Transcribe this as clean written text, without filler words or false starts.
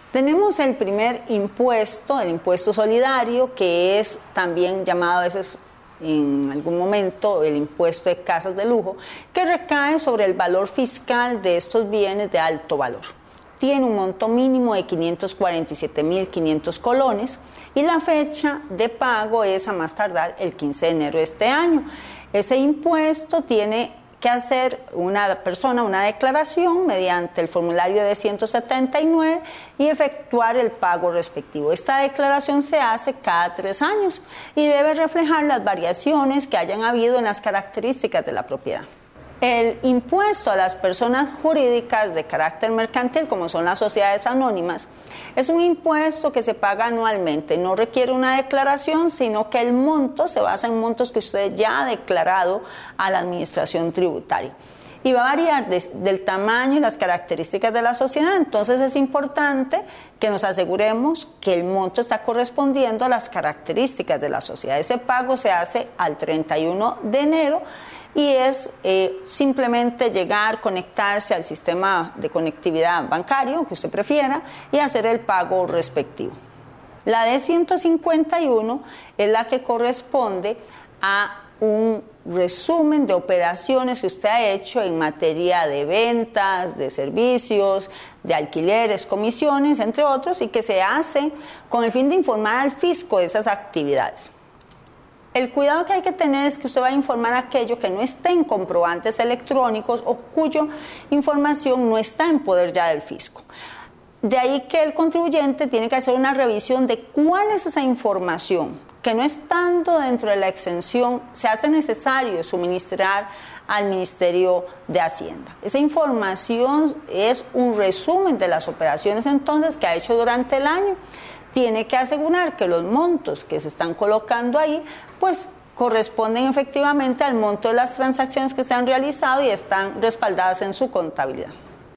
Tenemos el primer impuesto, el impuesto solidario, que es también llamado a veces en algún momento el impuesto de casas de lujo, que recae sobre el valor fiscal de estos bienes de alto valor. Tiene un monto mínimo de 547.500 colones y la fecha de pago es a más tardar el 15 de enero de este año. Ese impuesto tiene que hacer una persona una declaración mediante el formulario de 179 y efectuar el pago respectivo. Esta declaración se hace cada 3 años y debe reflejar las variaciones que hayan habido en las características de la propiedad. El impuesto a las personas jurídicas de carácter mercantil, como son las sociedades anónimas, es un impuesto que se paga anualmente. No requiere una declaración, sino que el monto se basa en montos que usted ya ha declarado a la administración tributaria. Y va a variar del tamaño y las características de la sociedad. Entonces es importante que nos aseguremos que el monto está correspondiendo a las características de la sociedad. Ese pago se hace al 31 de enero y es simplemente llegar, conectarse al sistema de conectividad bancario que usted prefiera y hacer el pago respectivo. La de 151 es la que corresponde a un resumen de operaciones que usted ha hecho en materia de ventas, de servicios, de alquileres, comisiones, entre otros, y que se hace con el fin de informar al fisco de esas actividades. El cuidado que hay que tener es que usted va a informar aquello que no esté en comprobantes electrónicos o cuya información no está en poder ya del fisco. De ahí que el contribuyente tiene que hacer una revisión de cuál es esa información que, no estando dentro de la exención, se hace necesario suministrar al Ministerio de Hacienda. Esa información es un resumen de las operaciones entonces que ha hecho durante el año. Tiene que asegurar que los montos que se están colocando ahí, pues corresponden efectivamente al monto de las transacciones que se han realizado y están respaldadas en su contabilidad.